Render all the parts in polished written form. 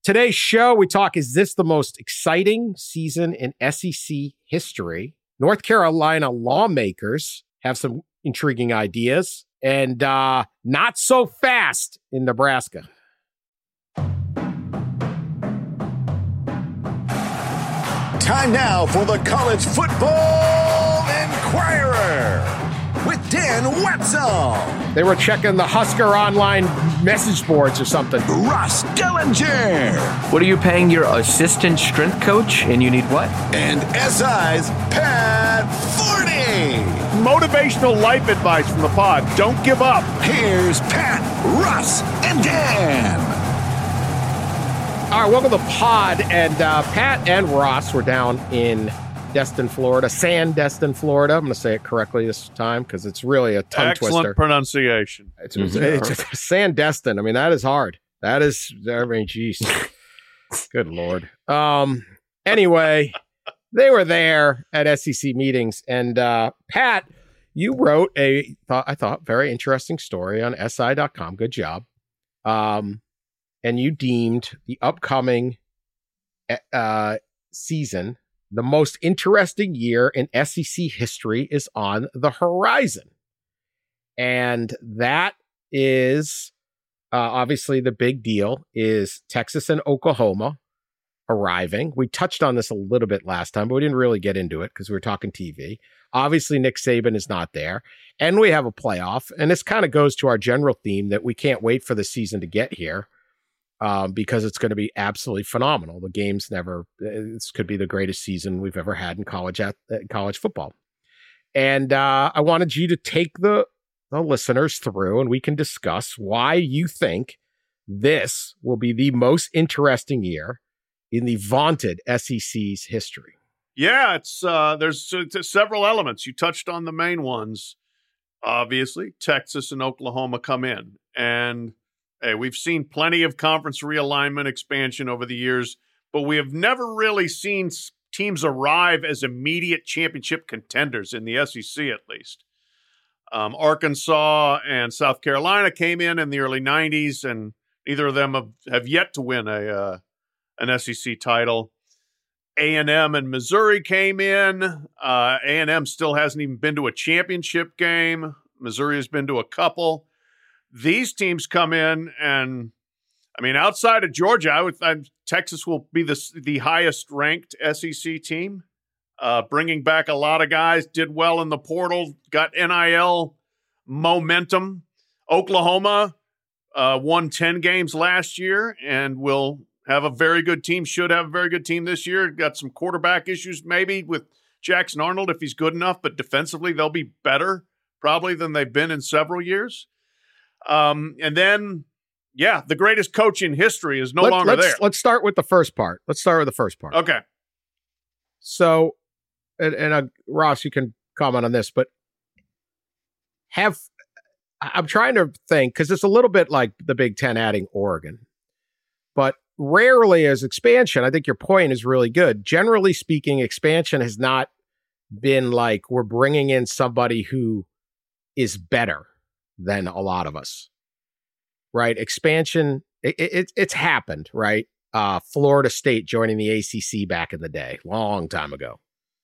Today's show, we talk, is this the most exciting season in SEC history? North Carolina lawmakers have some intriguing ideas, and not so fast in Nebraska. Time now for the College Football Inquirer with Dan Wetzel. They were checking the Husker online message boards or something. Ross Dellinger. What are you paying your assistant strength coach? And you need what? And SI's Pat Forney. Motivational life advice from the pod. Don't give up. Here's Pat, Russ, and Dan. All right, welcome to the pod. And Pat and Ross were down in Destin, Florida. Sandestin, Florida. I'm going to say it correctly this time because it's really a tongue twister. Excellent pronunciation. It's Sandestin. I mean, that is hard. That is, I mean, geez. Good Lord. Anyway, they were there at SEC meetings. And Pat, you wrote I thought, very interesting story on SI.com. Good job. And you deemed the upcoming season the most interesting year in SEC history is on the horizon. And that is obviously the big deal is Texas and Oklahoma arriving. We touched on this a little bit last time, but we didn't really get into it because we were talking TV. Obviously, Nick Saban is not there. And we have a playoff. And this kind of goes to our general theme that we can't wait for the season to get here. Because it's going to be absolutely phenomenal. The game's this could be the greatest season we've ever had in college football. And I wanted you to take the listeners through and we can discuss why you think this will be the most interesting year in the vaunted SEC's history. Yeah, there's several elements. You touched on the main ones. Obviously, Texas and Oklahoma come in. And hey, we've seen plenty of conference realignment expansion over the years, but we have never really seen teams arrive as immediate championship contenders in the SEC, at least. Arkansas and South Carolina came in the early 90s, and neither of them have yet to win an SEC title. A&M and Missouri came in. A&M still hasn't even been to a championship game. Missouri has been to a couple. These teams come in, and I mean, outside of Georgia, Texas will be the highest ranked SEC team, bringing back a lot of guys. Did well in the portal, got NIL momentum. Oklahoma won 10 games last year, and will have a very good team. Should have a very good team this year. Got some quarterback issues maybe with Jackson Arnold if he's good enough, but defensively they'll be better probably than they've been in several years. And then, yeah, the greatest coach in history is no longer there. Let's start with the first part. Okay. So, and Ross, you can comment on this, but I'm trying to think, because it's a little bit like the Big Ten adding Oregon, but rarely as expansion, I think your point is really good. Generally speaking, expansion has not been like we're bringing in somebody who is better than a lot of us, right? Expansion, it's happened, right? Florida State joining the ACC back in the day, long time ago.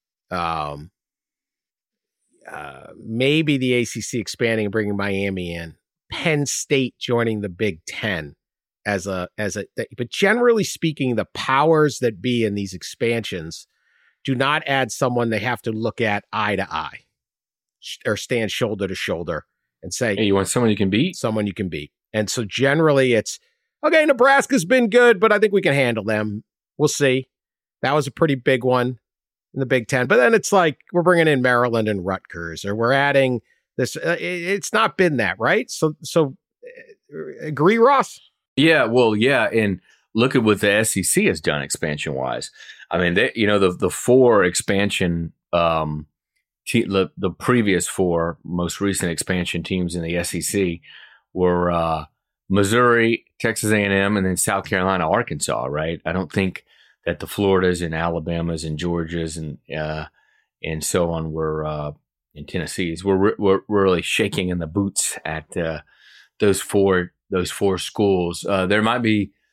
Maybe the ACC expanding and bringing Miami in. Penn State joining the Big Ten but generally speaking, the powers that be in these expansions do not add someone they have to look at eye to eye or stand shoulder to shoulder and say, hey, you want someone you can beat? Someone you can beat. And so generally it's, okay, Nebraska's been good, but I think we can handle them. We'll see. That was a pretty big one in the Big Ten. But then it's like, we're bringing in Maryland and Rutgers, or we're adding this. It's not been that, right? So agree, Ross? Yeah, well, yeah. And look at what the SEC has done expansion-wise. I mean, the four expansion the previous four most recent expansion teams in the SEC were Missouri, Texas A&M, and then South Carolina, Arkansas, right? I don't think that the Floridas and Alabamas and Georgias and so on were in Tennessee's. We're really shaking in the boots at those four schools. There might be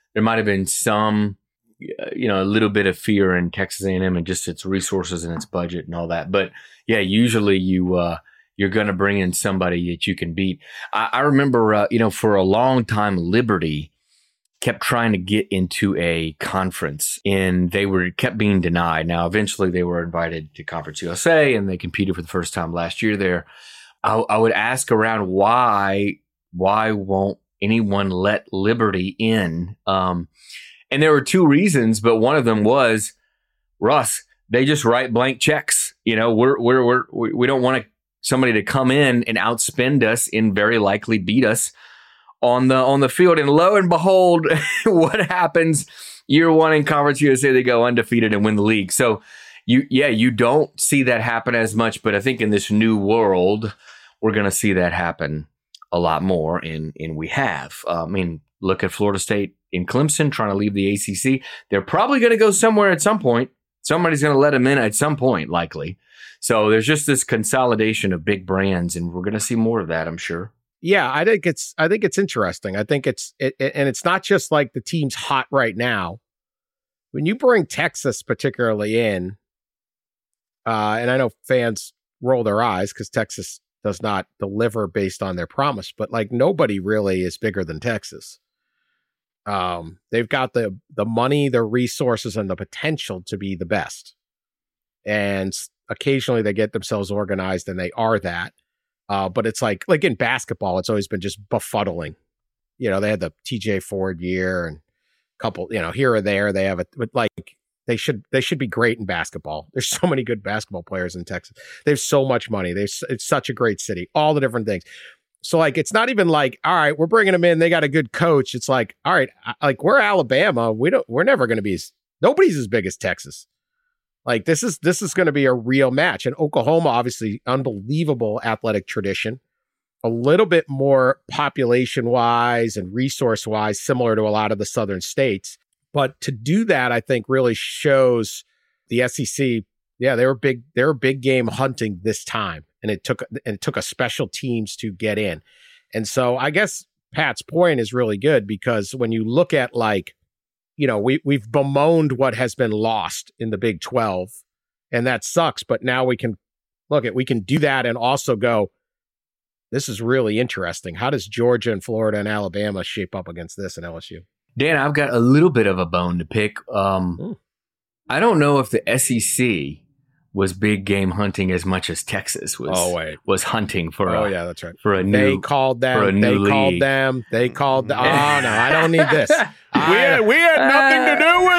there might have been some, a little bit of fear in Texas A&M and just its resources and its budget and all that. But yeah, usually you're going to bring in somebody that you can beat. I remember, for a long time, Liberty kept trying to get into a conference and they kept being denied. Now, eventually they were invited to Conference USA and they competed for the first time last year there. I would ask around why won't anyone let Liberty in? And there were two reasons, but one of them was, Russ, they just write blank checks. We don't want somebody to come in and outspend us and very likely beat us on the field. And lo and behold, what happens? Year one in Conference USA, they go undefeated and win the league. So you don't see that happen as much, but I think in this new world, we're going to see that happen a lot more, and we have. Look at Florida State in Clemson trying to leave the ACC. They're probably going to go somewhere at some point. Somebody's going to let them in at some point, likely. So there's just this consolidation of big brands, and we're going to see more of that, I'm sure. Yeah, I think it's interesting. I think and it's not just like the team's hot right now. When you bring Texas particularly in, and I know fans roll their eyes because Texas does not deliver based on their promise, but like nobody really is bigger than Texas. They've got the money, the resources, and the potential to be the best. And occasionally they get themselves organized and they are that. But it's like in basketball, it's always been just befuddling. They had the TJ Ford year and a couple, here or there they have it, but like they should be great in basketball. There's so many good basketball players in Texas. They have so much money. It's such a great city, all the different things. So like, it's not even like, all right, we're bringing them in. They got a good coach. It's like, all right, like we're Alabama. We're never going to be, nobody's as big as Texas. Like this is going to be a real match. And Oklahoma, obviously unbelievable athletic tradition, a little bit more population wise and resource wise, similar to a lot of the Southern states. But to do that, I think really shows the SEC. Yeah, they were big game hunting this time. And it took a special teams to get in. And so I guess Pat's point is really good because when you look at we've bemoaned what has been lost in the Big 12, and that sucks. But now we can do that and also go, this is really interesting. How does Georgia and Florida and Alabama shape up against this and LSU? Dan, I've got a little bit of a bone to pick. I don't know if the SEC was big game hunting as much as Texas was hunting for. That's right. For a new, they called them. For a new league. They called them. Oh no, I don't need this. We had nothing to do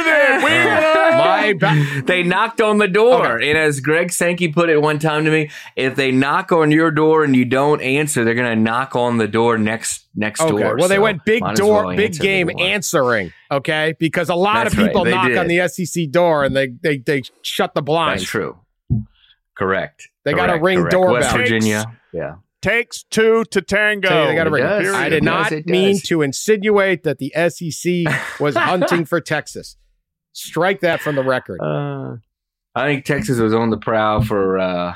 with it. They knocked on the door, and as Greg Sankey put it one time to me, if they knock on your door and you don't answer, they're going to knock on the door next door. Well, they went big game answering. Okay, because a lot of people knock on the SEC door and they shut the blinds. That's true. Correct. They got a ring doorbell. West Virginia. Yeah. Takes two to tango. They got a ring. I did not mean to insinuate that the SEC was hunting for Texas. Strike that from the record. I think Texas was on the prowl for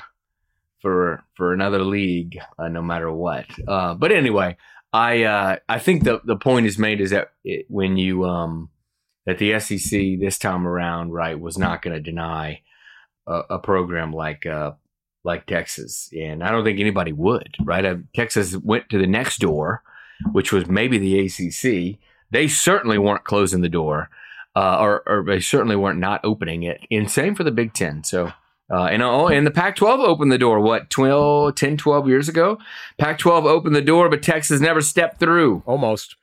another league, no matter what. But anyway, I think the point is made is that when you that the SEC this time around, right, was not going to deny a program like Texas, and I don't think anybody would, right? Texas went to the next door, which was maybe the ACC. They certainly weren't closing the door, or they certainly weren't not opening it. And same for the Big Ten. So, and the Pac-12 opened the door, 10, 12 years ago? Pac-12 opened the door, but Texas never stepped through. Almost.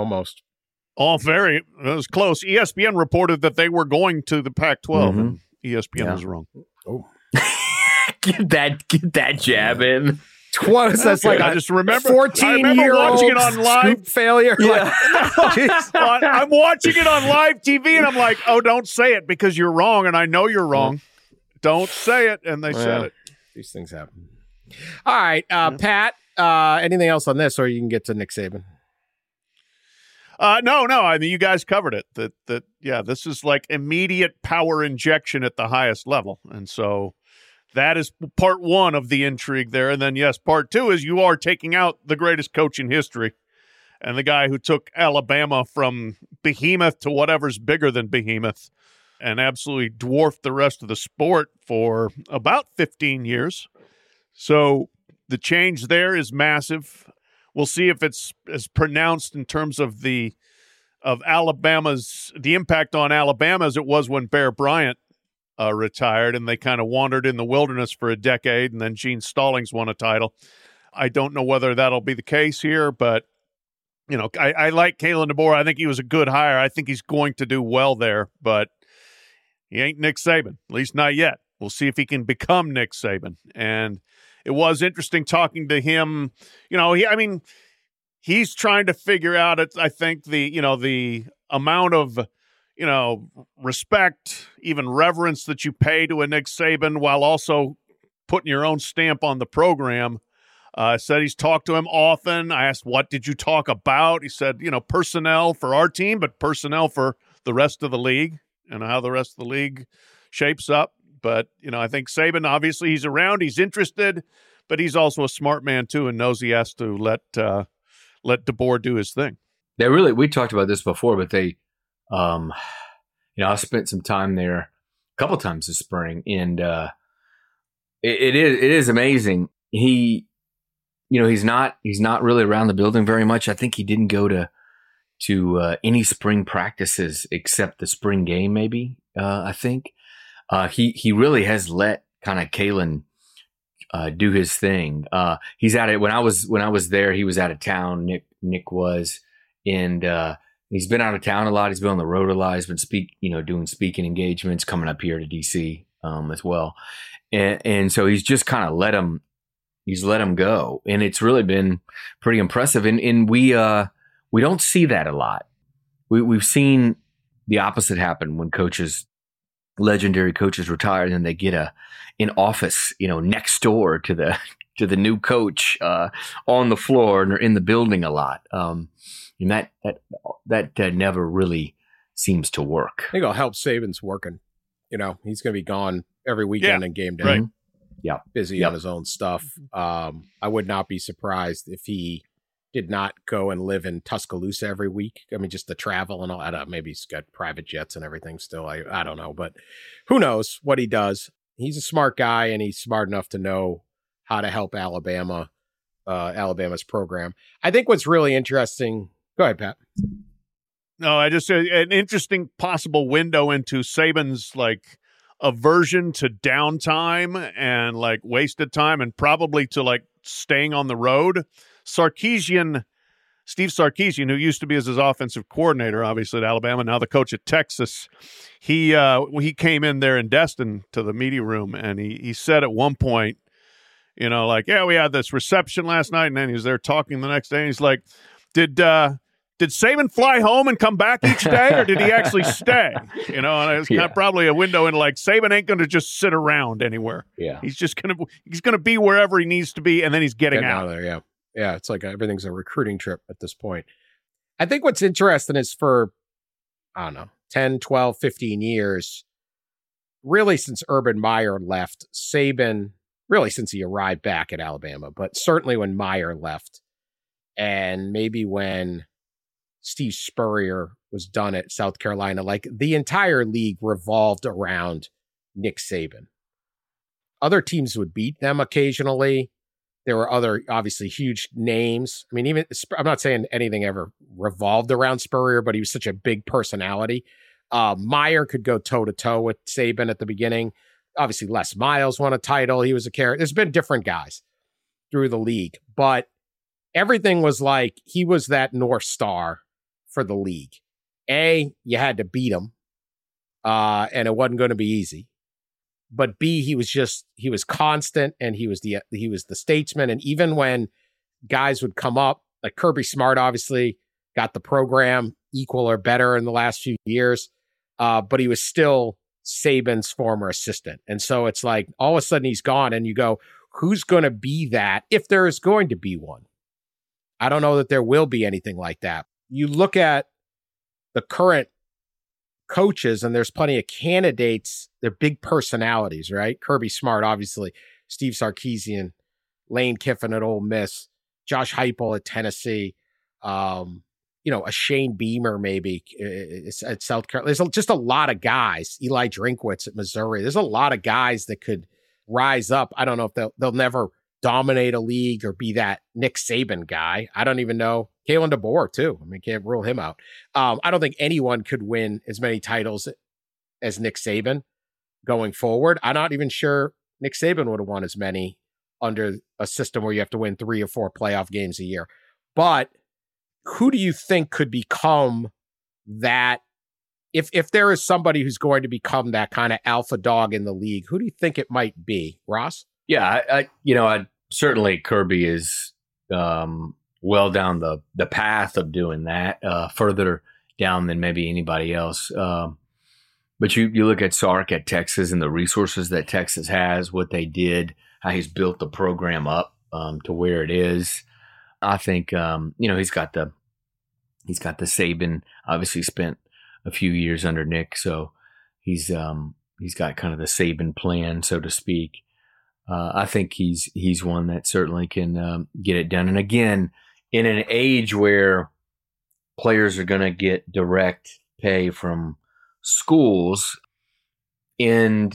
It was close. ESPN reported that they were going to the Pac-12, and ESPN was wrong. Oh. Get that jab in. That's like I just remember 14-year-old watching it on live failure. Yeah. I'm watching it on live TV, and I'm like, "Oh, don't say it because you're wrong, and I know you're wrong. Don't say it." And they said it. These things happen. All right, Pat. Anything else on this, or you can get to Nick Saban? No. I mean, you guys covered it. This is like immediate power injection at the highest level, and so. That is part one of the intrigue there. And then, yes, part two is you are taking out the greatest coach in history and the guy who took Alabama from behemoth to whatever's bigger than behemoth and absolutely dwarfed the rest of the sport for about 15 years. So the change there is massive. We'll see if it's as pronounced in terms of the impact on Alabama as it was when Bear Bryant retired and they kind of wandered in the wilderness for a decade, and then Gene Stallings won a title. I don't know whether that'll be the case here, but I like Kalen DeBoer. I think he was a good hire. I think he's going to do well there, but he ain't Nick Saban, at least not yet. We'll see if he can become Nick Saban. And it was interesting talking to him. He's trying to figure out, I think, the amount of, respect, even reverence that you pay to a Nick Saban while also putting your own stamp on the program. Said he's talked to him often. I asked, what did you talk about? He said, personnel for our team, but personnel for the rest of the league and how the rest of the league shapes up. But, I think Saban, obviously he's around, he's interested, but he's also a smart man too and knows he has to let DeBoer do his thing. We talked about this before, but they, I spent some time there a couple times this spring, and it is amazing. He's not really around the building very much. I think he didn't go to any spring practices except the spring game, maybe. I think he really has let kind of Kalen do his thing. He's at it when I was there. He was out of town. Nick was, and he's been out of town a lot. He's been on the road a lot. He's been doing speaking engagements, coming up here to DC as well, and so he's just kind of let him. He's let him go, and it's really been pretty impressive. And we don't see that a lot. We've seen the opposite happen when legendary coaches retire, and then they get an office, next door to the new coach on the floor, and they're in the building a lot. And that never really seems to work. I think it'll help Saban's working. He's going to be gone every weekend and game day. Right. Yeah, busy on his own stuff. I would not be surprised if he did not go and live in Tuscaloosa every week. I mean, just the travel and all that. Maybe he's got private jets and everything still. I don't know, but who knows what he does. He's a smart guy, and he's smart enough to know how to help Alabama's program. I think what's really interesting. Go ahead, Pat. No, I just said an interesting possible window into Saban's aversion to downtime and wasted time, and probably to staying on the road. Steve Sarkisian, who used to be his offensive coordinator, obviously at Alabama, now the coach at Texas, he came in there in Destin to the media room, and he said at one point, we had this reception last night, and then he was there talking the next day, and he's like, did Saban fly home and come back each day, or did he actually stay? And it's kind of probably a window into Saban ain't going to just sit around anywhere. Yeah, he's going to be wherever he needs to be, and then he's getting out of there. Yeah, it's like everything's a recruiting trip at this point. I think what's interesting is for, 10, 12, 15 years, really since Urban Meyer left, Saban, really since he arrived back at Alabama, but certainly when Meyer left, and maybe when Steve Spurrier was done at South Carolina, the entire league revolved around Nick Saban. Other teams would beat them occasionally. There were other, obviously, huge names. I mean, I'm not saying anything ever revolved around Spurrier, but he was such a big personality. Meyer could go toe-to-toe with Saban at the beginning. Obviously, Les Miles won a title. He was a character. There's been different guys through the league, but everything was he was that North Star for the league. You had to beat him, and it wasn't going to be easy. But B, he was constant, and he was the statesman. And even when guys would come up, like Kirby Smart, obviously got the program equal or better in the last few years, but he was still Saban's former assistant. And so it's all of a sudden he's gone, and you go, who's going to be that if there is going to be one? I don't know that there will be anything like that. You look at the current coaches, and there's plenty of candidates. They're big personalities, right? Kirby Smart, obviously, Steve Sarkisian, Lane Kiffin at Ole Miss, Josh Heupel at Tennessee. A Shane Beamer maybe at South Carolina. There's just a lot of guys. Eli Drinkwitz at Missouri. There's a lot of guys that could rise up. I don't know if they'll never dominate a league or be that Nick Saban guy. I don't even know. Kalen DeBoer too. I mean, can't rule him out. I don't think anyone could win as many titles as Nick Saban going forward. I'm not even sure Nick Saban would have won as many under a system where you have to win 3 or 4 playoff games a year. But who do you think could become that? If there is somebody who's going to become that kind of alpha dog in the league, who do you think it might be, Ross? Yeah, I certainly Kirby is well down the path of doing that, further down than maybe anybody else. But you look at Sark at Texas and the resources that Texas has, what they did, how he's built the program up to where it is. I think he's got the Saban. Obviously, spent a few years under Nick, so he's got kind of the Saban plan, so to speak. I think he's one that certainly can get it done. And again, in an age where players are going to get direct pay from schools, and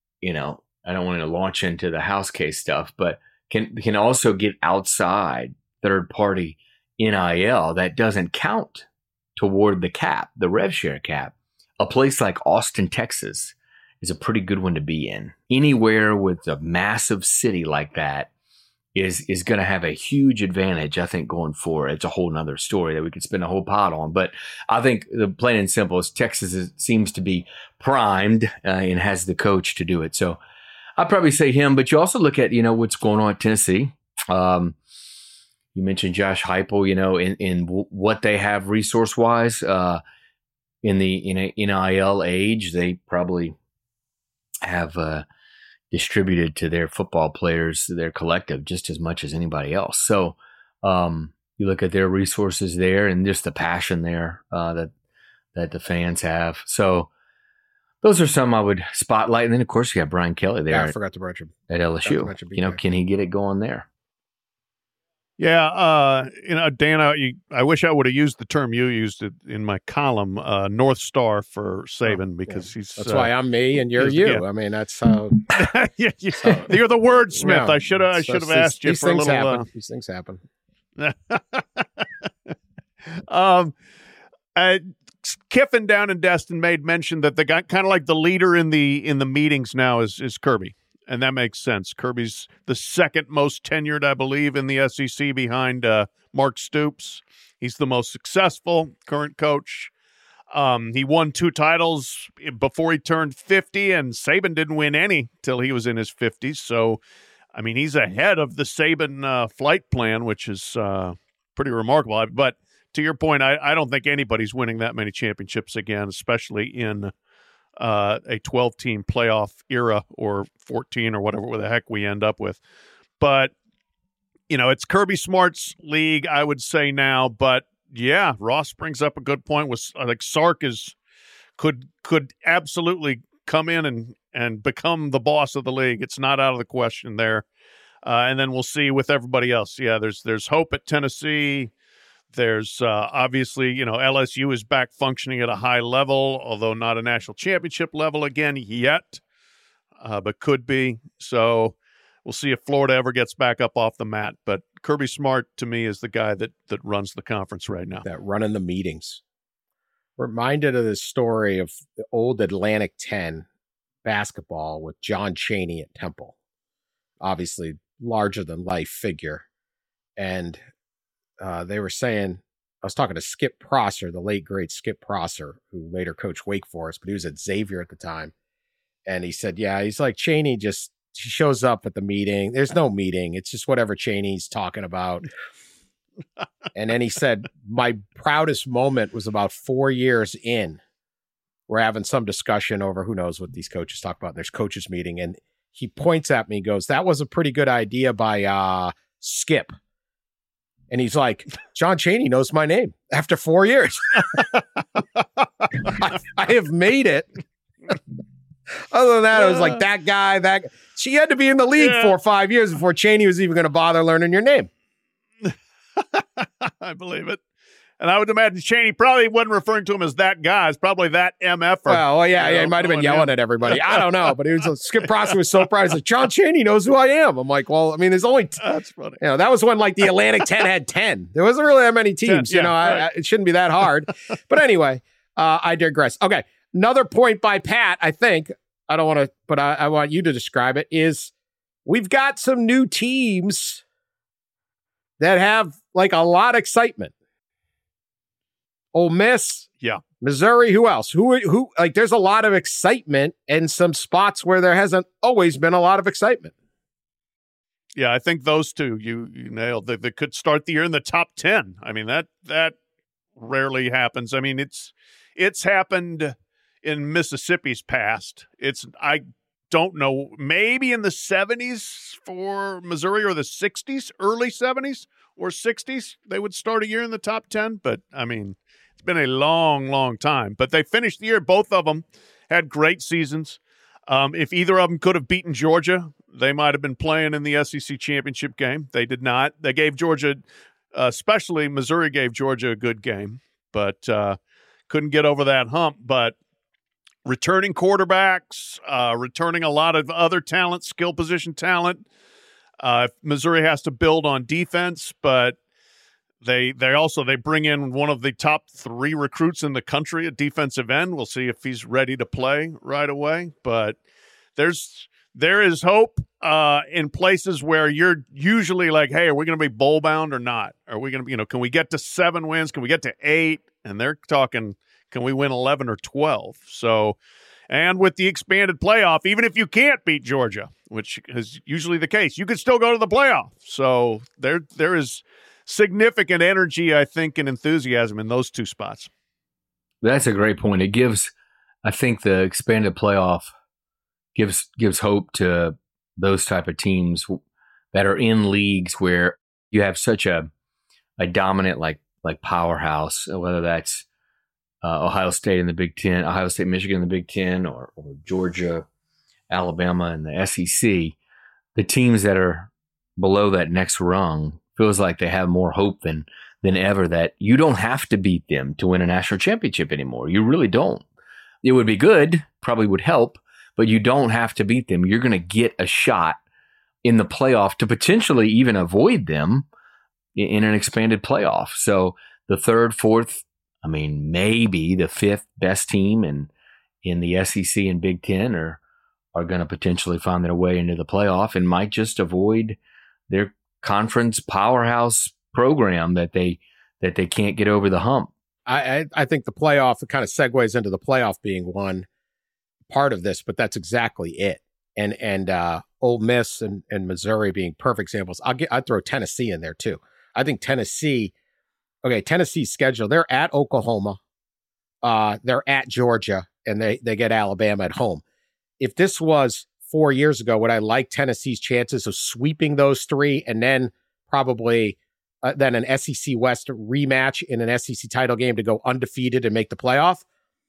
I don't want to launch into the house case stuff, but can also get outside third party NIL that doesn't count toward the cap, the rev share cap. A place like Austin, Texas is a pretty good one to be in. Anywhere with a massive city like that is going to have a huge advantage, I think, going forward. It's a whole nother story that we could spend a whole pot on. But I think the plain and simple is Texas seems to be primed and has the coach to do it. So I'd probably say him, but you also look at, what's going on at Tennessee. You mentioned Josh Heupel, in what they have resource-wise in the NIL age. They probably have distributed to their football players, their collective, just as much as anybody else. So you look at their resources there and just the passion there that the fans have. So those are some I would spotlight. And then, of course, you got Brian Kelly there. Yeah, I forgot to mention at LSU. Can he get it going there? Yeah, Dan, I wish I would have used the term you used it in my column, North Star for Saban, because that's why I'm me and you're you. Yeah. I mean, that's how. You're the wordsmith. Yeah, I should have asked you for a little. These things happen. Kiffin down in Destin made mention that the guy, kind of like the leader in the meetings now, is Kirby. And that makes sense. Kirby's the second most tenured, I believe, in the SEC behind Mark Stoops. He's the most successful current coach. He won 2 titles before he turned 50, and Saban didn't win any till he was in his 50s. So, I mean, he's ahead of the Saban flight plan, which is pretty remarkable. But to your point, I don't think anybody's winning that many championships again, especially in a 12-team playoff era or 14 or whatever the heck we end up with. But, it's Kirby Smart's league, I would say now. But, yeah, Ross brings up a good point. I think Sark could absolutely come in and become the boss of the league. It's not out of the question there. And then we'll see with everybody else. Yeah, there's hope at Tennessee. There's obviously, LSU is back functioning at a high level, although not a national championship level again yet, but could be. So we'll see if Florida ever gets back up off the mat. But Kirby Smart, to me, is the guy that runs the conference right now. That running the meetings. Reminded of the story of the old Atlantic 10 basketball with John Chaney at Temple. Obviously, larger-than-life figure. And they were saying, I was talking to Skip Prosser, the late great Skip Prosser, who later coached Wake Forest, but he was at Xavier at the time. And he said, yeah, he's like, Chaney she shows up at the meeting. There's no meeting. It's just whatever Chaney's talking about. And then he said, my proudest moment was about 4 years in. We're having some discussion over who knows what these coaches talk about in their coaches meeting. And he points at me and goes, that was a pretty good idea by Skip. And he's like, John Chaney knows my name after 4 years. I have made it. Other than that, it was like that guy. She had to be in the league 4 or 5 years before Chaney was even going to bother learning your name. I believe it. And I would imagine Cheney probably wasn't referring to him as that guy. It's probably that MF. Well, yeah, he might have been yelling at everybody. I don't know, but Skip Prosser was so proud. He's like, John Cheney knows who I am. I'm like, well, I mean, there's only that's funny. That was when like the Atlantic 10 had 10. There wasn't really that many teams. 10, it shouldn't be that hard. But anyway, I digress. Okay, another point by Pat. I think I don't want to, but I want you to describe it. Is we've got some new teams that have like a lot of excitement. Ole Miss, yeah, Missouri. Who else? Who? Like, there's a lot of excitement in some spots where there hasn't always been a lot of excitement. Yeah, I think those two you nailed. They could start the year in the top 10. I mean that rarely happens. I mean it's happened in Mississippi's past. I don't know, maybe in the 70s for Missouri or the 60s, early 70s or 60s, they would start a year in the top 10. But I mean, it's been a long, long time. But they finished the year. Both of them had great seasons. If either of them could have beaten Georgia, they might have been playing in the SEC championship game. They did not. They gave Georgia, especially Missouri gave Georgia a good game, but couldn't get over that hump. But returning quarterbacks, returning a lot of other talent, skill position talent. Missouri has to build on defense, but they bring in one of the top 3 recruits in the country at defensive end. We'll see if he's ready to play right away. But there is hope in places where you're usually like, hey, are we going to be bowl bound or not? Are we going to be, can we get to 7 wins? Can we get to 8? And they're talking, can we win 11 or 12? So, and with the expanded playoff, even if you can't beat Georgia, which is usually the case, you could still go to the playoff. So there is significant energy, I think, and enthusiasm in those 2 spots. That's a great point. It gives, I think, the expanded playoff gives hope to those type of teams that are in leagues where you have such a dominant like powerhouse, whether that's Ohio State in the Big Ten, Ohio State, Michigan in the Big Ten, or Georgia, Alabama in the SEC. The teams that are below that next rung feels like they have more hope than ever that you don't have to beat them to win a national championship anymore. You really don't. It would be good, probably would help, but you don't have to beat them. You're going to get a shot in the playoff to potentially even avoid them in an expanded playoff. So the 3rd, 4th, I mean, maybe the 5th best team in the SEC and Big Ten are going to potentially find their way into the playoff and might just avoid their conference powerhouse program that they can't get over the hump. I think the playoff, it kind of segues into the playoff being one part of this, but that's exactly it. And Ole Miss and Missouri being perfect examples. I'd throw Tennessee in there too. I think Tennessee's schedule, they're at Oklahoma, they're at Georgia, and they get Alabama at home. If this was 4 years ago, would I like Tennessee's chances of sweeping those 3 and then probably then an SEC West rematch in an SEC title game to go undefeated and make the playoff?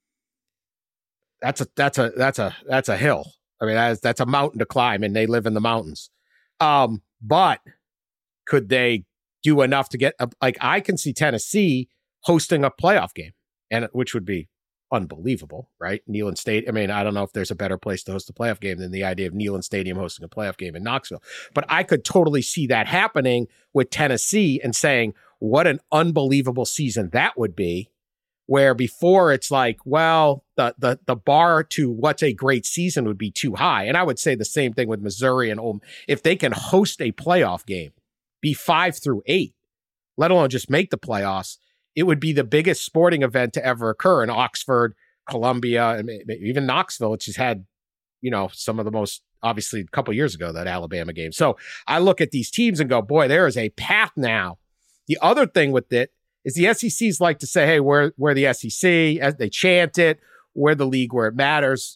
That's a hill. I mean, that's a mountain to climb, and they live in the mountains. But could they do enough to get I can see Tennessee hosting a playoff game, and which would be unbelievable, right? Neyland State. I mean, I don't know if there's a better place to host a playoff game than the idea of Neyland Stadium hosting a playoff game in Knoxville. But I could totally see that happening with Tennessee and saying, what an unbelievable season that would be, where before it's like, well, the bar to what's a great season would be too high. And I would say the same thing with Missouri and Ole Miss. If they can host a playoff game, be 5 through 8, let alone just make the playoffs, it would be the biggest sporting event to ever occur in Oxford, Columbia, and even Knoxville, which has had, some of the most, obviously a couple years ago, that Alabama game. So I look at these teams and go, boy, there is a path now. The other thing with it is the SECs like to say, hey, we're the SEC, they chant it, we're the league where it matters,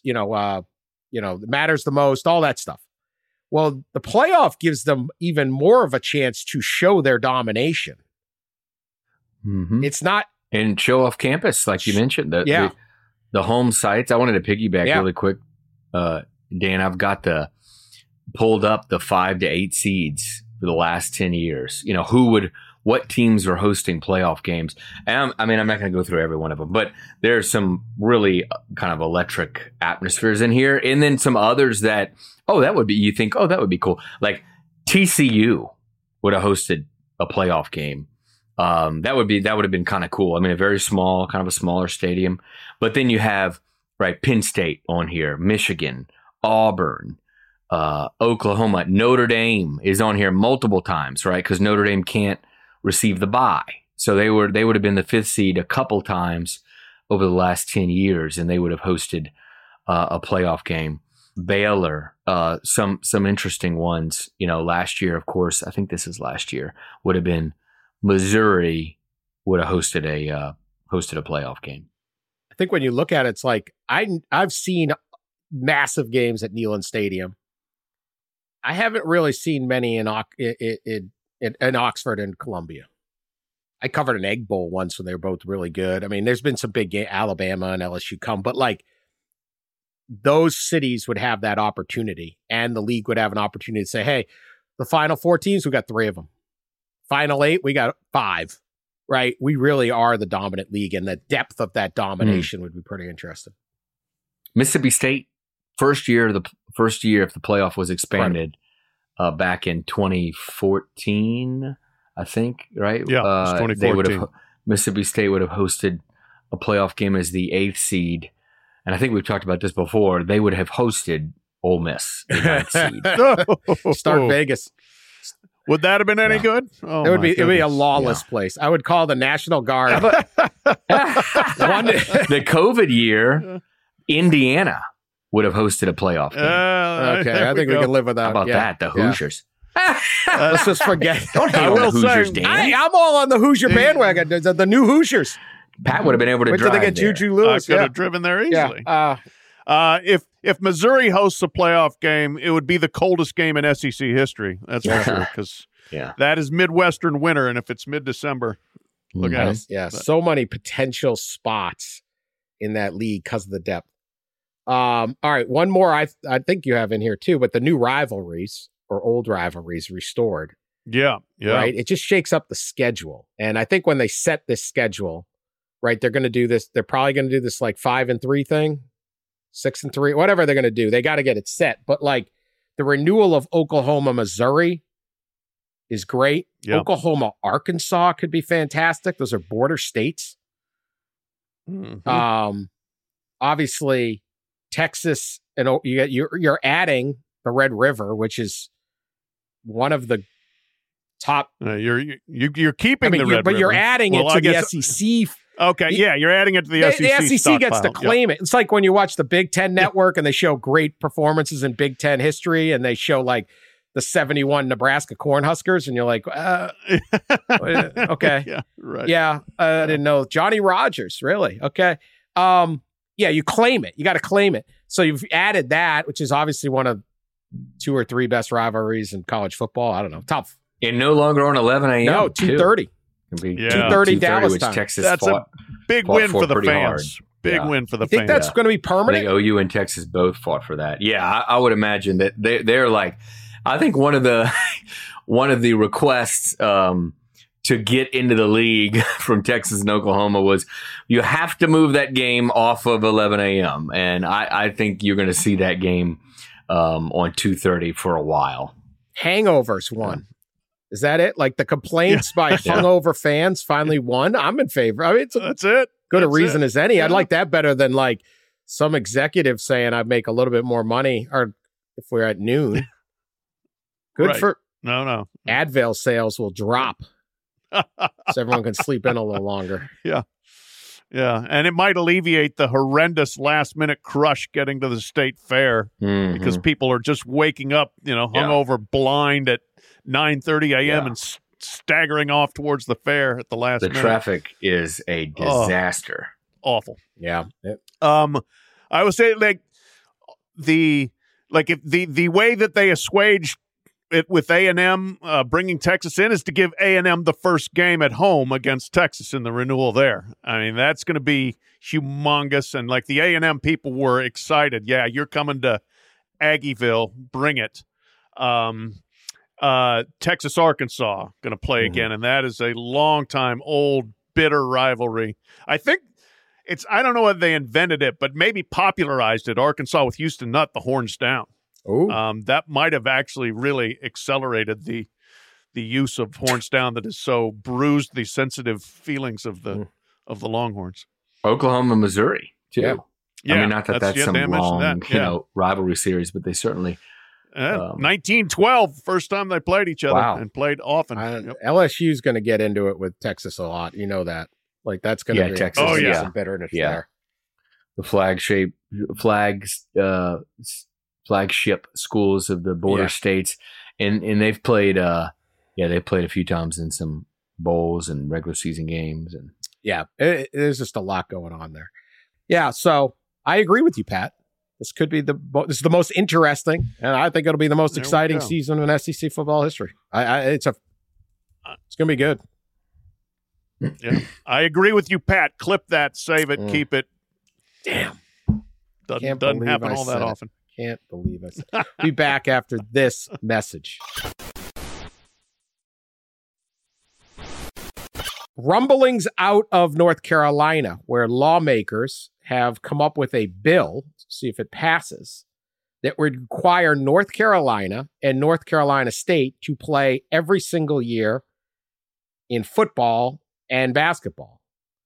it matters the most, all that stuff. Well, the playoff gives them even more of a chance to show their domination. Mm-hmm. It's not, and show off campus, like you mentioned. The home sites. I wanted to piggyback really quick, Dan. I've got pulled up the 5 to 8 seeds for the last 10 years. Who what teams are hosting playoff games. And I'm not going to go through every one of them, but there's some really kind of electric atmospheres in here. And then some others that, that would be cool. Like TCU would have hosted a playoff game. That would have been kind of cool. I mean, a smaller stadium, but then you have, right, Penn State on here, Michigan, Auburn, Oklahoma, Notre Dame is on here multiple times, right? Because Notre Dame can't receive the bye. So they would have been the 5th seed a couple times over the last 10 years, and they would have hosted a playoff game. Baylor, some interesting ones. Last year, of course, I think this is last year, would have been Missouri would have hosted a playoff game. I think when you look at it, it's like I've seen massive games at Neyland Stadium. I haven't really seen many in Oxford and Columbia. I covered an Egg Bowl once when they were both really good. I mean, there's been some big games, Alabama and LSU come, but like those cities would have that opportunity, and the league would have an opportunity to say, hey, the final 4 teams, we got 3 of them. Final 8, we got 5, right? We really are the dominant league, and the depth of that domination would be pretty interesting. Mississippi State, first year if the playoff was expanded back in 2014, I think, right? Yeah, it was 2014. Mississippi State would have hosted a playoff game as the 8th seed, and I think we've talked about this before. They would have hosted Ole Miss, the 9th seed. Start Vegas. Would that have been any good? It would be a lawless place. I would call the National Guard. The COVID year, Indiana would have hosted a playoff game. Okay, I think we can live with that. How about that? The Hoosiers. Let's just forget. Don't hate on the Hoosiers, Dan. I'm all on the Hoosier bandwagon. The new Hoosiers. Pat would have been able to Wait drive till they get there. Juju Lewis. Could have driven there easily. Yeah. If Missouri hosts a playoff game, it would be the coldest game in SEC history. That's for sure, because that is Midwestern winter, and if it's mid-December, look at it. Yeah, so many potential spots in that league because of the depth. All right, one more I think you have in here too, but the new rivalries or old rivalries restored. Yeah. Right? It just shakes up the schedule. And I think when they set this schedule, right, they're going to do this. They're probably going to do this like 5-3 thing. 6-3, whatever they're going to do, they got to get it set. But like the renewal of Oklahoma, Missouri is great. Yep. Oklahoma, Arkansas could be fantastic. Those are border states. Mm-hmm. Obviously, Texas, and you're adding the Red River, which is one of the top. You're keeping the Red River, but you're adding it to the SEC. Okay, you're adding it to the SEC. The SEC gets to claim it. It's like when you watch the Big Ten Network and they show great performances in Big Ten history, and they show like the 71 Nebraska Cornhuskers, and you're like, okay. Yeah, right. Yeah, I didn't know. Johnny Rogers, really? Okay. You claim it. You got to claim it. So you've added that, which is obviously one of 2 or 3 best rivalries in college football. I don't know. Top. And no longer on 11 a.m. No, 2:30. 2:30 Dallas which time. Texas That's fought, a big win for the Hard. fans. Big win for the fans. You think that's going to be permanent? I think OU and Texas both fought for that. Yeah, I would imagine that they're like, I think one of the requests to get into the league from Texas and Oklahoma was you have to move that game off of 11 a.m. And I think you're going to see that game on 2:30 for a while. Hangovers won. Is that it? Like the complaints by hungover fans finally won? I'm in favor. I mean, that's it. Good a reason as any. I'd like that better than like some executive saying I'd make a little bit more money, or if we're at noon. Good for no. Advil sales will drop, so everyone can sleep in a little longer. Yeah, and it might alleviate the horrendous last-minute crush getting to the state fair because people are just waking up, hungover, blind at 9:30 a.m. and staggering off towards the fair at the last minute. The traffic is a disaster. Awful. Yeah. I would say if the way that they assuaged it with A&M bringing Texas in is to give A&M the first game at home against Texas in the renewal there. I mean, that's going to be humongous. And like the A&M people were excited. Yeah, you're coming to Aggieville. Bring it. Texas, Arkansas going to play again, and that is a long time old bitter rivalry. I think I don't know whether they invented it, but maybe popularized it. Arkansas with Houston Nutt, the horns down. That might have actually really accelerated the use of horns down that has so bruised the sensitive feelings of the Longhorns. Oklahoma, Missouri too. Yeah. I mean, not that's some long, rivalry series, but they certainly. 1912, first time they played each other and played often. LSU's going to get into it with Texas a lot. You know that. Like that's going to be Texas. Some bitterness there. The flagship schools of the border states, and they've played. They played a few times in some bowls and regular season games, and there's just a lot going on there. Yeah, so I agree with you, Pat. This could be the most interesting, and I think it'll be the most exciting season in SEC football history. It's going to be good. Yeah, I agree with you, Pat. Clip that, save it, keep it. Damn, doesn't happen all that often. Can't believe it. Be back after this message. Rumblings out of North Carolina, where lawmakers have come up with a bill, see if it passes, that would require North Carolina and North Carolina State to play every single year in football and basketball.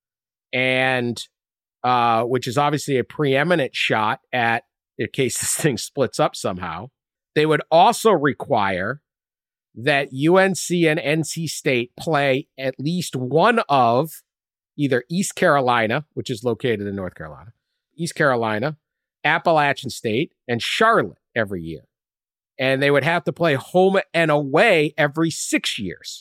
And which is obviously a preeminent shot at, in case this thing splits up somehow. They would also require that UNC and NC State play at least one of either East Carolina, which is located in North Carolina, East Carolina, Appalachian State, and Charlotte every year. And they would have to play home and away every 6 years.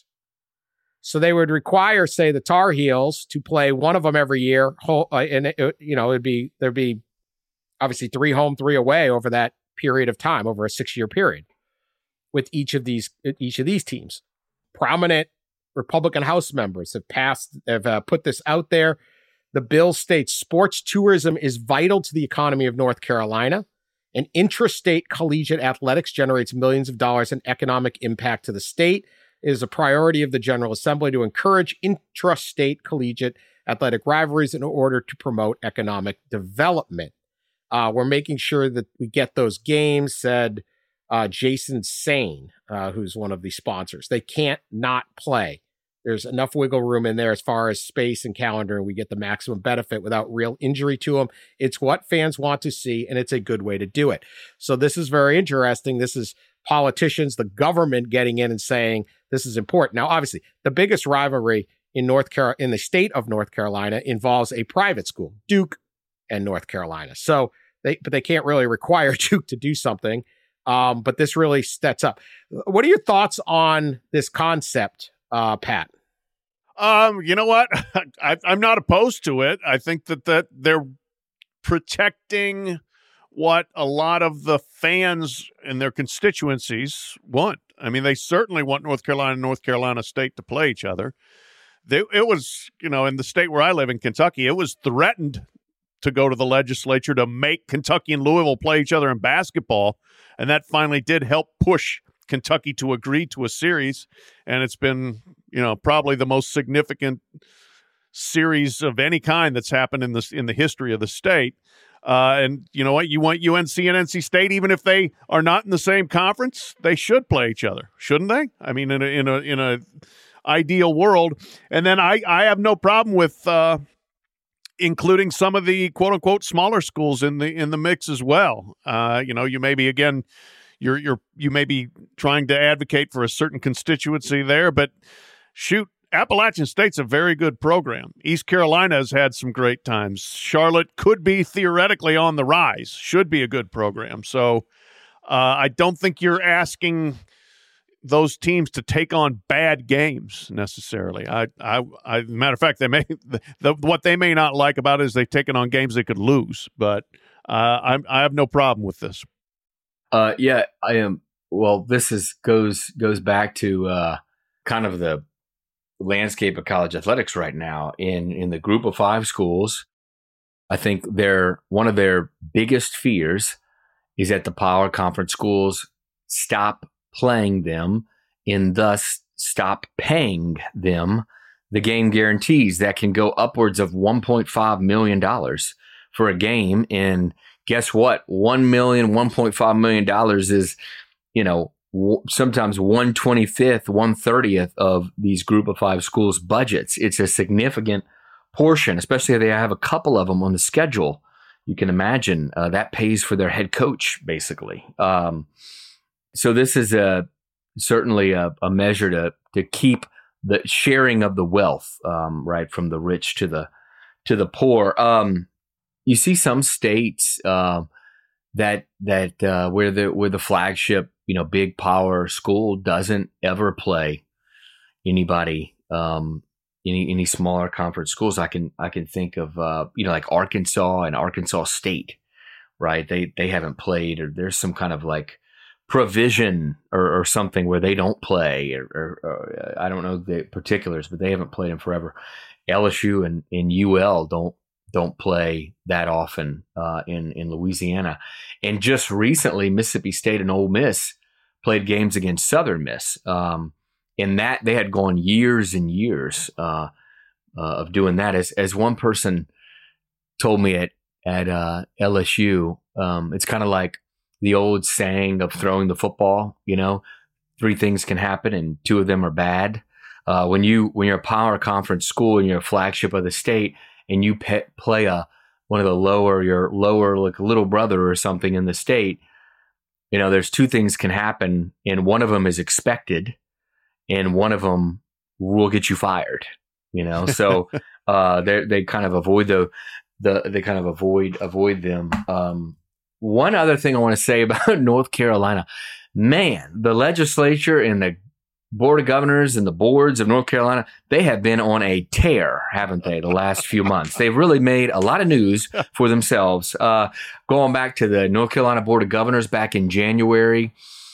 So they would require, say, the Tar Heels to play one of them every year. And, there'd be obviously 3 home, 3 away over that period of time, over a 6-year period with each of these teams. Prominent Republican House members have put this out there. The bill states sports tourism is vital to the economy of North Carolina, and intrastate collegiate athletics generates millions of dollars in economic impact to the state. It is a priority of the General Assembly to encourage intrastate collegiate athletic rivalries in order to promote economic development. We're making sure that we get those games, said Jason Sane, who's one of the sponsors. They can't not play. There's enough wiggle room in there as far as space and calendar, and we get the maximum benefit without real injury to them. It's what fans want to see, and it's a good way to do it. So this is very interesting. This is politicians, the government getting in and saying this is important. Now, obviously, the biggest rivalry in the state of North Carolina involves a private school, Duke and North Carolina. So they can't really require Duke to do something. But this really sets up. What are your thoughts on this concept, Pat? You know what? I'm not opposed to it. I think that they're protecting what a lot of the fans in their constituencies want. I mean, they certainly want North Carolina and North Carolina State to play each other. It was, in the state where I live in Kentucky, it was threatened to go to the legislature to make Kentucky and Louisville play each other in basketball. And that finally did help push Kentucky to agree to a series. And it's been, probably the most significant series of any kind that's happened in the history of the state. And you know what? You want UNC and NC State, even if they are not in the same conference, they should play each other, shouldn't they? I mean, in a ideal world. And then I have no problem with including some of the quote unquote smaller schools in the mix as well. You may be you may be trying to advocate for a certain constituency there, but shoot, Appalachian State's a very good program. East Carolina has had some great times. Charlotte could be theoretically on the rise, should be a good program. So I don't think you're asking those teams to take on bad games necessarily. Matter of fact, they may what they may not like about it is they've taken on games they could lose. But I have no problem with this. I am. Well, this goes back to kind of the landscape of college athletics right now. In the group of 5 schools, I think one of their biggest fears is that the Power Conference schools stop playing them and thus stop paying them the game guarantees that can go upwards of $1.5 million for a game. And guess what? $1 million, $1.5 million is, sometimes 1/25th, 1/30th of these group of 5 schools' budgets. It's a significant portion, especially if they have a couple of them on the schedule. You can imagine that pays for their head coach, basically. So this is certainly a measure to keep the sharing of the wealth, right, from the rich to the poor. You see some states that where the flagship, big power school doesn't ever play anybody, any smaller conference schools. I can think of like Arkansas and Arkansas State, right? They haven't played, or there's some kind of like provision or something where they don't play, or I don't know the particulars, but they haven't played in forever. LSU and UL don't play that often in Louisiana. And just recently, Mississippi State and Ole Miss played games against Southern Miss. And that they had gone years and years of doing that. As one person told me at LSU, it's kind of like the old saying of throwing the football. 3 things can happen and 2 of them are bad. When you're a power conference school and you're a flagship of the state, and you play one of your lower like little brother or something in the state, there's 2 things can happen, and one of them is expected, and one of them will get you fired. So they kind of avoid avoid them. One other thing I want to say about North Carolina, man, the legislature and the Board of Governors and the boards of North Carolina, they have been on a tear, haven't they, the last few months? They've really made a lot of news for themselves. Going back to the North Carolina Board of Governors back in January,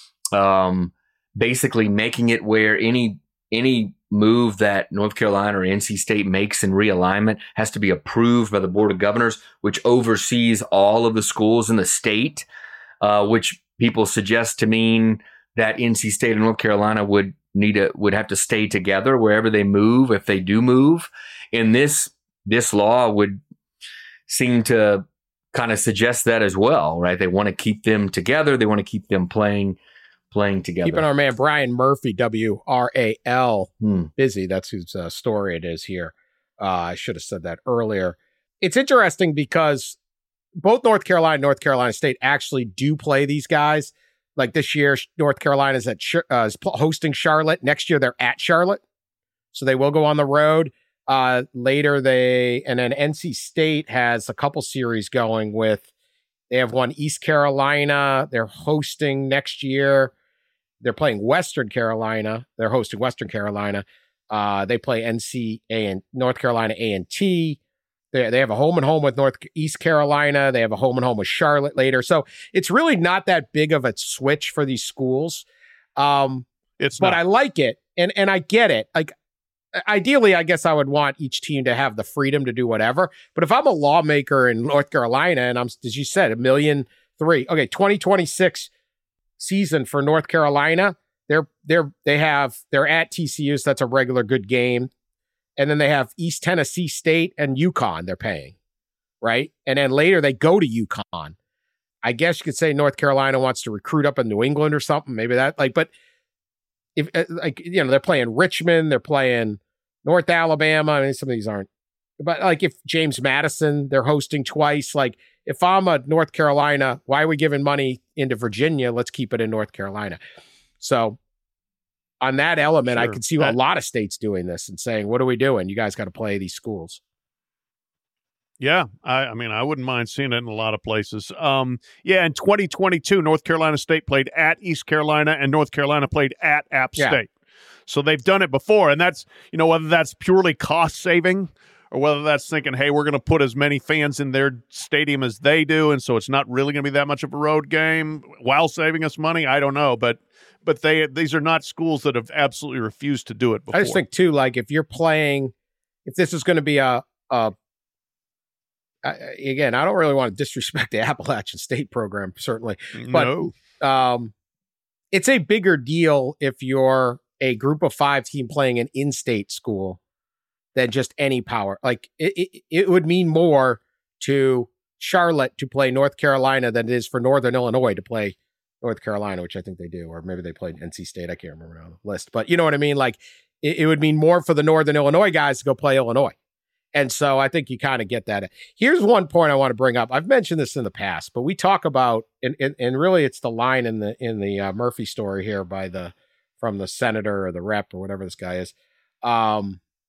basically making it where any move that North Carolina or NC State makes in realignment has to be approved by the Board of Governors, which oversees all of the schools in the state, which people suggest to mean that NC State and North Carolina would have to stay together wherever they move, if they do move. And this law would seem to kind of suggest that as well, right? They want to keep them together. They want to keep them playing together. Keeping our man Brian Murphy, WRAL, busy. That's whose story it is here. I should have said that earlier. It's interesting because both North Carolina and North Carolina State actually do play these guys. Like this year, North Carolina is hosting Charlotte. Next year, they're at Charlotte. So they will go on the road. Later, and then NC State has a couple series going with, they have one East Carolina. They're hosting next year. They're playing Western Carolina. They're hosting Western Carolina. They play NCA and North Carolina A&T. They have a home and home with East Carolina. They have a home and home with Charlotte later. So it's really not that big of a switch for these schools. But I like it. And I get it. Like, ideally, I guess I would want each team to have the freedom to do whatever. But if I'm a lawmaker in North Carolina and I'm, as you said, $1.3 million, okay, 2026 season for North Carolina, they're at TCU, so that's a regular good game. And then they have East Tennessee State and UConn they're paying, right? And then later they go to UConn. I guess you could say North Carolina wants to recruit up in New England or something. Maybe that, but if they're playing Richmond, they're playing North Alabama. I mean, some of these aren't. But like if James Madison, they're hosting twice. Like if I'm a North Carolina, why are we giving money into Virginia? Let's keep it in North Carolina. So on that element, sure. I could see a lot of states doing this and saying, what are we doing? You guys got to play these schools. Yeah, I mean, I wouldn't mind seeing it in a lot of places. In 2022, North Carolina State played at East Carolina and North Carolina played at App State. So they've done it before, and that's, whether that's purely cost saving or whether that's thinking, hey, we're going to put as many fans in their stadium as they do, and so it's not really going to be that much of a road game while saving us money. I don't know, but these are not schools that have absolutely refused to do it before. I just think too, like if this is going to be again, I don't really want to disrespect the Appalachian State program, certainly, but it's a bigger deal if you're a group of 5 team playing an in-state school than just any power. Like it would mean more to Charlotte to play North Carolina than it is for Northern Illinois to play North Carolina, which I think they do, or maybe they played NC State. I can't remember now on the list, but you know what I mean? Like it would mean more for the Northern Illinois guys to go play Illinois. And so I think you kind of get that. Here's one point I want to bring up. I've mentioned this in the past, but we talk about, and really it's the line in the Murphy story here from the senator or the rep or whatever this guy is, or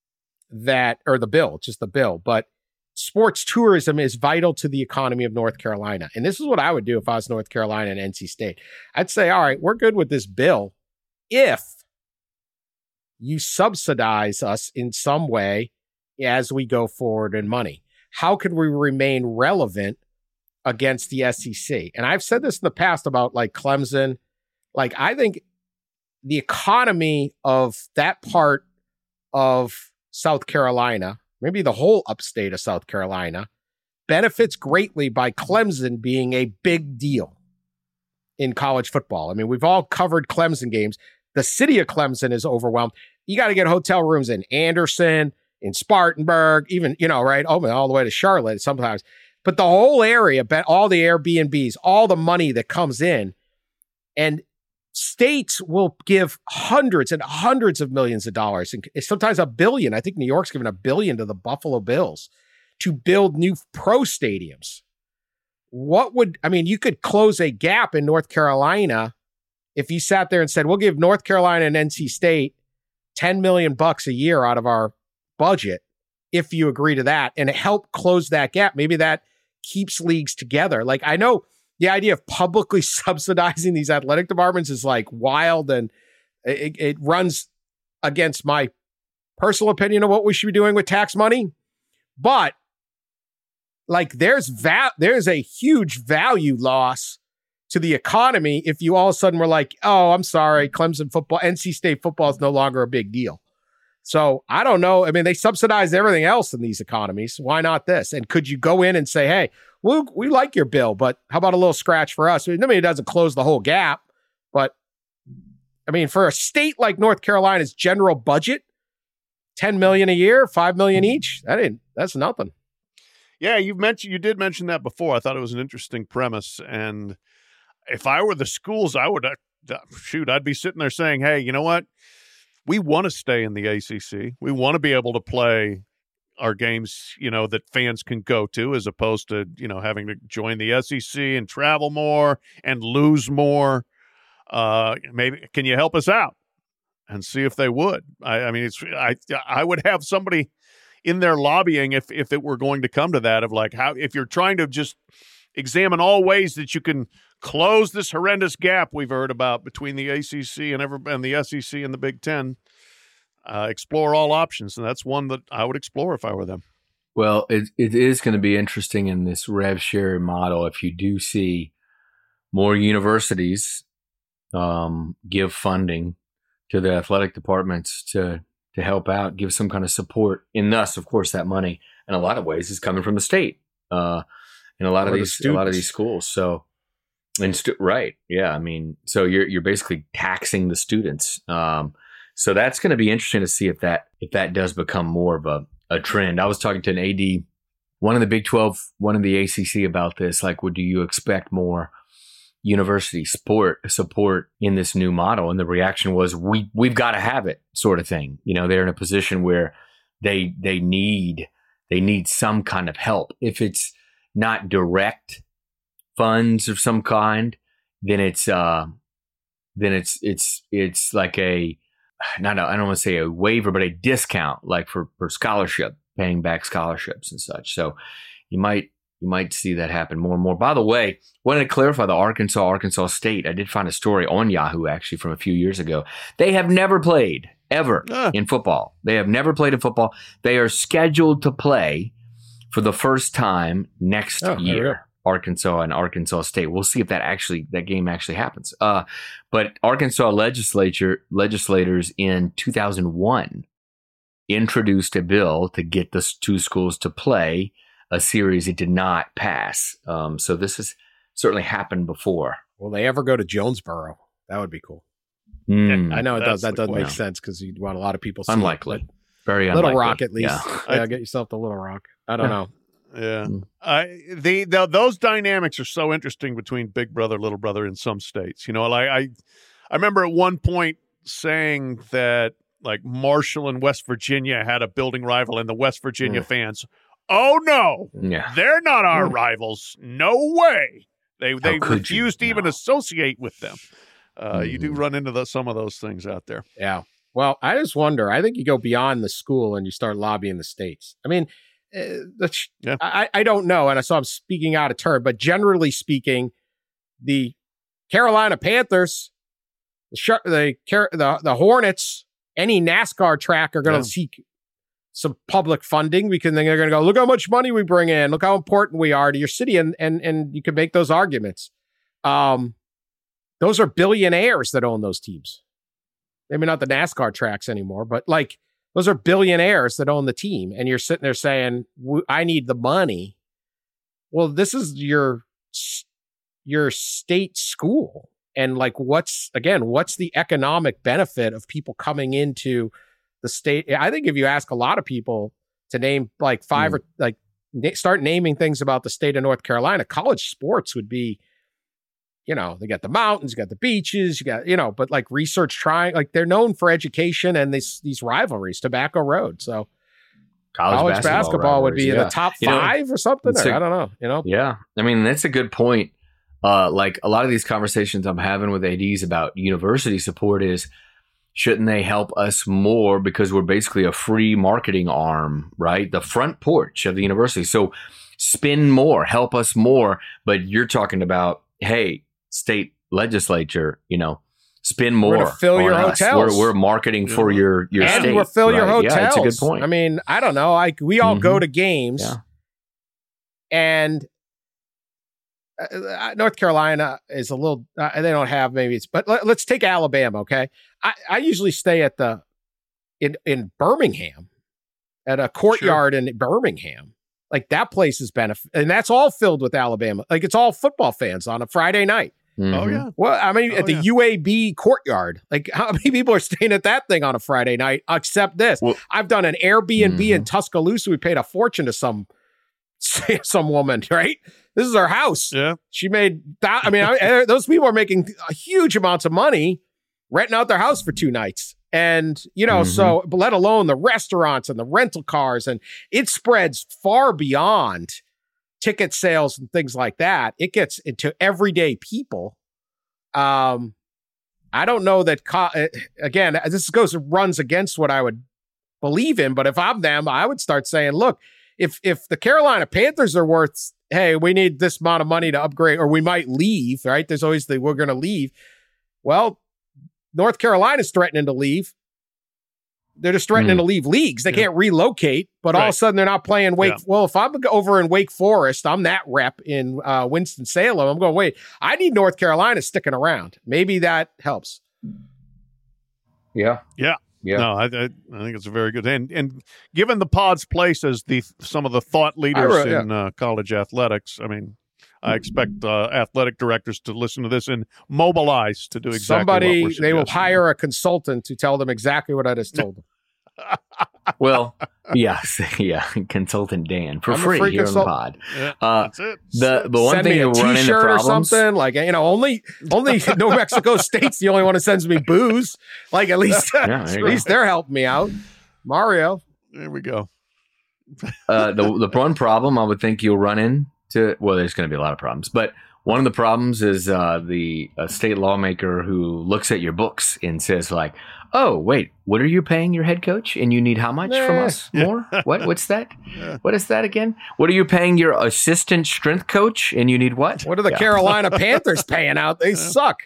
the bill, just the bill. But sports tourism is vital to the economy of North Carolina. And this is what I would do if I was North Carolina and NC State. I'd say, all right, we're good with this bill if you subsidize us in some way as we go forward in money. How can we remain relevant against the SEC? And I've said this in the past about like Clemson. Like, I think the economy of that part of South Carolina, maybe the whole upstate of South Carolina, benefits greatly by Clemson being a big deal in college football. I mean, we've all covered Clemson games. The city of Clemson is overwhelmed. You got to get hotel rooms in Anderson, in Spartanburg, even, right? All the way to Charlotte sometimes. But the whole area, all the Airbnbs, all the money that comes in, and states will give hundreds and hundreds of millions of dollars, and sometimes $1 billion. I think New York's given $1 billion to the Buffalo Bills to build new pro stadiums. You could close a gap in North Carolina if you sat there and said, we'll give North Carolina and NC State $10 million a year out of our budget, if you agree to that, and help close that gap. Maybe that keeps leagues together. Like, I know the idea of publicly subsidizing these athletic departments is like wild, and it runs against my personal opinion of what we should be doing with tax money. But like, there's a huge value loss to the economy if you all of a sudden were like, oh, I'm sorry, Clemson football, NC State football is no longer a big deal. So I don't know. I mean, they subsidize everything else in these economies. Why not this? And could you go in and say, hey, we like your bill, but how about a little scratch for us? I mean, it doesn't close the whole gap, but I mean, for a state like North Carolina's general budget, $10 million a year, $5 million each, that's nothing. Yeah, you did mention that before. I thought it was an interesting premise. And if I were the schools, I would, I'd be sitting there saying, hey, you know what? We want to stay in the ACC. We want to be able to play our games, that fans can go to, as opposed to, having to join the SEC and travel more and lose more. Maybe, can you help us out? And see if they would. I would have somebody in there lobbying if it were going to come to that, of like, how, if you're trying to just examine all ways that you can close this horrendous gap we've heard about between the ACC and the SEC and the Big Ten. Explore all options, and that's one that I would explore if I were them. Well, it is going to be interesting in this rev share model if you do see more universities give funding to the athletic departments to help out, give some kind of support. And thus, of course, that money in a lot of ways is coming from the state in a lot of these schools. So. Right. Yeah. I mean, so you're basically taxing the students. So that's going to be interesting to see if that does become more of a trend. I was talking to an AD, one of the Big 12, one of the ACC about this. Like, do you expect more university support in this new model? And the reaction was, we've got to have it, sort of thing. They're in a position where they need some kind of help. If it's not direct funds of some kind, then it's like I don't want to say a waiver, but a discount, like for scholarship, paying back scholarships and such. So you might see that happen more and more. By the way, wanted to clarify the Arkansas State. I did find a story on Yahoo actually from a few years ago. They have never played ever in football. They have never played in football. They are scheduled to play for the first time next year. Arkansas and Arkansas State. We'll see if that game actually happens. But Arkansas legislators in 2001 introduced a bill to get the two schools to play a series it did not pass. So this has certainly happened before. Will they ever go to Jonesboro? That would be cool. I know That's that doesn't the make point. sense because you'd want a lot of people. To see it, Unlikely. but Very unlikely. Little Rock, at least. Yeah. Yeah, get yourself the Little Rock. I don't know. Yeah. Those dynamics are so interesting between Big Brother, Little Brother in some states. You know, like I remember at one point saying that like Marshall and West Virginia had a building rival, and the West Virginia fans, oh no, Yeah. they're not our rivals. No way. They could refused to you? even No. associate with them. You do run into some of those things out there. Yeah. Well, I just wonder. I think you go beyond the school and you start lobbying the states. I mean, I don't know, and so I'm speaking out of turn, but generally speaking, the Carolina Panthers, the Hornets, any NASCAR track are going to seek some public funding because they're going to go, look how much money we bring in, look how important we are to your city, and you can make those arguments. Those are billionaires that own those teams. Maybe not the NASCAR tracks anymore, but like those are billionaires that own the team. And you're sitting there saying, I need the money. Well, this is your state school. And like, what's the economic benefit of people coming into the state? I think if you ask a lot of people to name like five or like start naming things about the state of North Carolina, college sports would be, you know, they got the mountains, you got the beaches, you got, you know, but like research trying, like they're known for education and these rivalries, Tobacco Road. So college basketball would be in the top five or something. Or I don't know, you know? Yeah. I mean, that's a good point. Like a lot of these conversations I'm having with ADs about university support is, shouldn't they help us more because we're basically a free marketing arm, right? The front porch of the university. So spend more, help us more. But you're talking about, hey, state legislature, you know, spend more. We're gonna fill your hotels. We're marketing for your and state. We'll fill your hotels. Yeah, it's a good point. I mean, I don't know. We all go to games, and North Carolina is a little. They don't have but let's take Alabama. Okay, I usually stay at in Birmingham, at a courtyard in Birmingham. Like that place is benefit, and that's all filled with Alabama. Like it's all football fans on a Friday night. Oh yeah. Well, I mean, at the UAB courtyard, like how many people are staying at that thing on a Friday night? Except this, I've done an Airbnb in Tuscaloosa. We paid a fortune to some woman, right? This is her house. Yeah, she made that. I mean, those people are making huge amounts of money renting out their house for 2 nights. And, you know, so let alone the restaurants and the rental cars, and it spreads far beyond ticket sales and things like that. It gets into everyday people. I don't know that, again, this runs against what I would believe in, but if I'm them, I would start saying, look, if the Carolina Panthers are worth, hey, we need this amount of money to upgrade, or we might leave, right? There's always we're going to leave. Well, North Carolina's threatening to leave. They're just threatening to leave leagues. They can't relocate, but all of a sudden they're not playing Wake. Yeah. Well, if I'm over in Wake Forest, I'm that rep in Winston-Salem. I'm going, wait, I need North Carolina sticking around. Maybe that helps. Yeah. Yeah. Yeah. No, I think it's a very good. And given the pod's place as some of the thought leaders in college athletics, I mean, I expect athletic directors to listen to this and mobilize to do exactly what we're suggesting. They will hire a consultant to tell them exactly what I just told them. Well, yes, consultant Dan for free here on the pod. Yeah, that's it. The one thing you run into problems, or something like, you know, only New Mexico State's the only one that sends me booze. Like at least they're helping me out. Mario, there we go. The one problem I would think you'll run into, well, there's going to be a lot of problems, but one of the problems is the state lawmaker who looks at your books and says like, oh, wait, what are you paying your head coach? And you need how much from us? More? What's that? What is that again? What are you paying your assistant strength coach? And you need what? What are the Carolina Panthers paying out? They suck.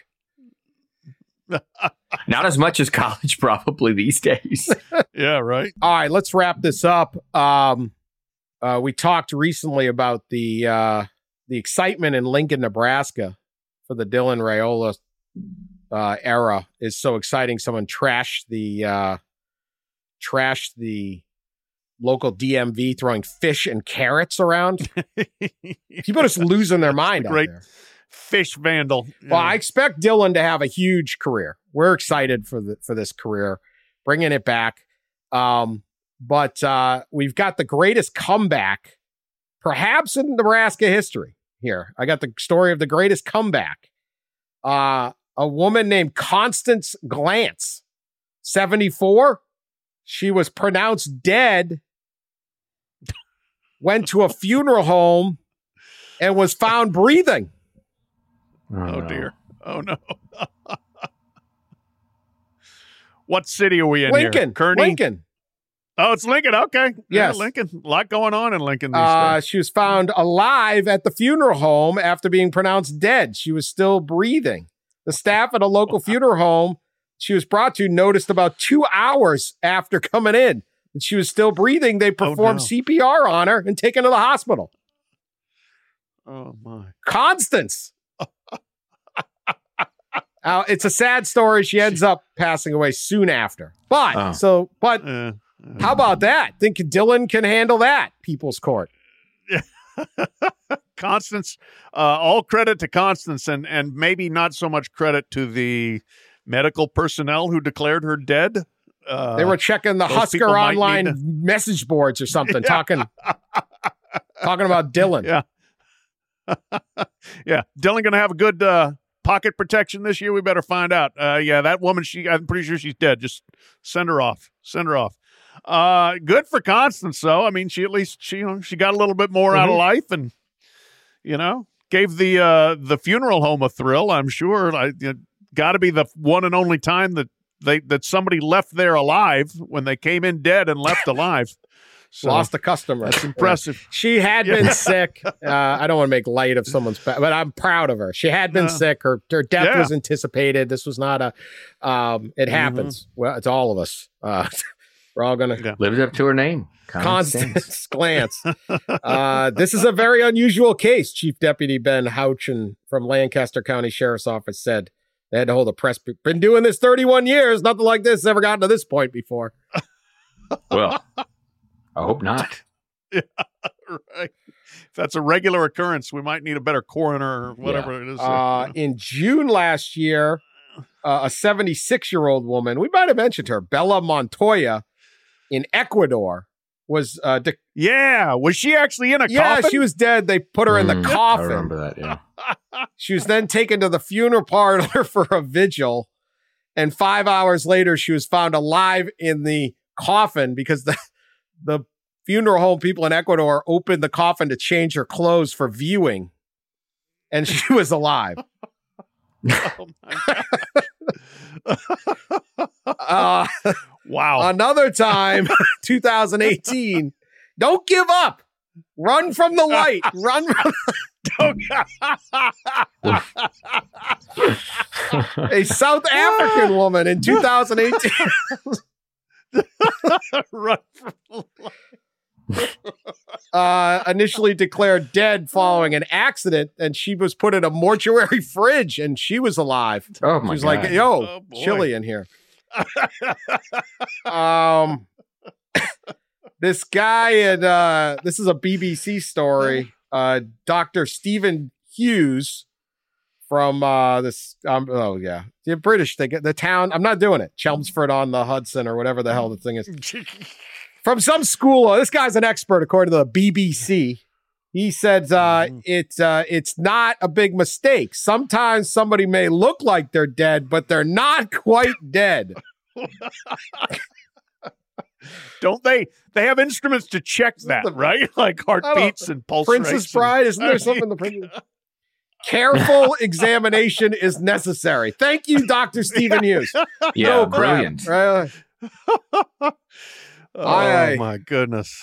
Not as much as college probably these days. Yeah, right. All right, let's wrap this up. We talked recently about the excitement in Lincoln, Nebraska for the Dylan Raiola era is so exciting. Someone trashed the local DMV throwing fish and carrots around. People are just losing their mind out there. Fish vandal. Well, I expect Dylan to have a huge career. We're excited for this career, bringing it back. But we've got the greatest comeback, perhaps in Nebraska history here. I got the story of the greatest comeback. A woman named Constance Glantz, 74. She was pronounced dead, went to a funeral home, and was found breathing. Oh, dear. Oh, no. What city are we in Lincoln. here? Kearney? Lincoln. Oh, it's Lincoln. Okay. Yes. Yeah, Lincoln. A lot going on in Lincoln these days. She was found alive at the funeral home after being pronounced dead. She was still breathing. The staff at a local funeral home she was brought to noticed about 2 hours after coming in that she was still breathing. They performed CPR on her and taken her to the hospital. Oh, my. Constance. It's a sad story. She ends up passing away soon after. But how about that? Think Dylan can handle that? People's Court. Constance, all credit to Constance, and maybe not so much credit to the medical personnel who declared her dead. They were checking the Husker online message boards or something, talking about Dylan. Yeah. Yeah. Dylan going to have a good pocket protection this year. We better find out. Yeah, that woman, I'm pretty sure she's dead. Just send her off. Send her off. Good for Constance, though. I mean, she at least she got a little bit more out of life, and gave the funeral home a thrill. I'm sure. Got to be the one and only time that somebody left there alive when they came in dead and left alive. So, lost a customer. That's impressive. She had been sick. I don't want to make light of someone's, but I'm proud of her. She had been sick. Her death was anticipated. This was not a. It happens. Well, it's all of us. We're all gonna lived up to her name. Constance Glantz. This is a very unusual case. Chief Deputy Ben Houchin from Lancaster County Sheriff's Office said they had to hold a press. Been doing this 31 years. Nothing like this has ever gotten to this point before. Well. I hope not. Yeah, right. If that's a regular occurrence, we might need a better coroner or whatever it is. In June last year, a 76-year-old woman, we might have mentioned her, Bella Montoya, in Ecuador, was... was she actually in a coffin? Yeah, she was dead. They put her in the coffin. I remember that, yeah. She was then taken to the funeral parlor for a vigil, and 5 hours later, she was found alive in the coffin because the funeral home people in Ecuador opened the coffin to change her clothes for viewing, and she was alive. Oh my God. Wow. Another time, 2018, don't give up. Run from the light. Run from a South African woman in 2018. Run from the light. Initially declared dead following an accident, and she was put in a mortuary fridge, and she was alive. Oh my She was God. like, yo, chilly in here. This guy, and this is a BBC story. Dr. Stephen Hughes from the British, they get the town. I'm not doing it. Chelmsford on the Hudson or whatever the hell the thing is. From some school. This guy's an expert, according to the BBC. He said it's not a big mistake. Sometimes somebody may look like they're dead, but they're not quite dead. Don't they? They have instruments to check that, right? Like heartbeats and pulse Princess rates. Bride, isn't there something in the Princess? Careful examination is necessary. Thank you, Dr. Stephen Hughes. Yeah, No crap, brilliant. right? Oh my goodness.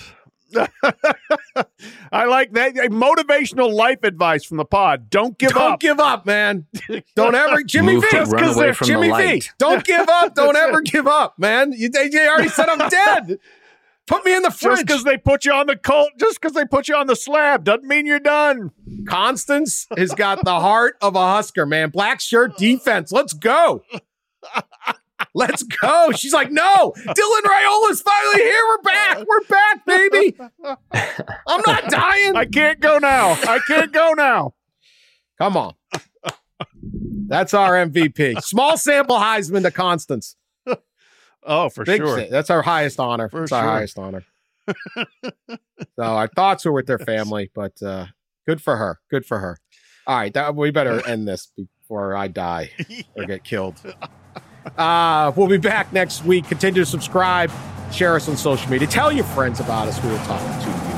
I like that motivational life advice from the pod. Don't give up. Don't give up, man. Don't ever, Jimmy Move V. to run away from Jimmy the V. light. Don't give up. Don't ever give up, man. You already said I'm dead. Put me in the fridge. Just because they put you on the slab doesn't mean you're done. Constance has got the heart of a Husker, man. Black shirt defense. Let's go. Let's go. She's like, no, Dylan Raiola's finally here. We're back. We're back, baby. I'm not dying. I can't go now. Come on. That's our MVP. Small sample Heisman to Constance. Oh, for sure. That's our highest honor. For It's our sure. highest honor. So our thoughts are with their family, but good for her. Good for her. All right, we better end this before I die or get killed. We'll be back next week. Continue to subscribe, share us on social media, tell your friends about us. We will talk to you